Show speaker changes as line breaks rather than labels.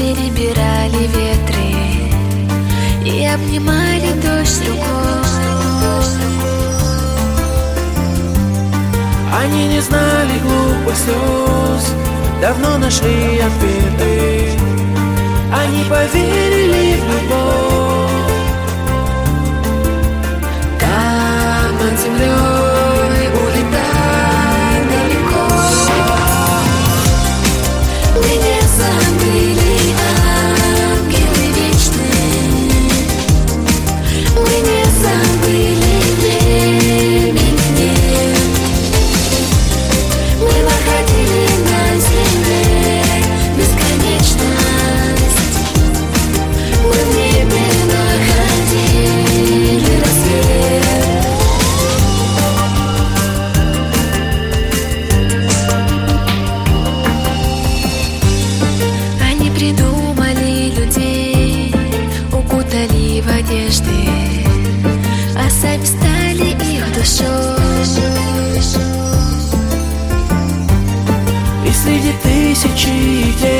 перебирали ветры и обнимали дождь рукой.
Они не знали глупых слез, давно нашли ответы. Они поверили в любовь. Там над землей улетай далеко.
Мы не забыли, ангелы вечные. Мы не забыли, времени нет. Мы находили на земле бесконечность. Мы в небе находили рассвет. Они придумали людей, укутали в одежды, а сами стали их душой.
И среди тысячи идей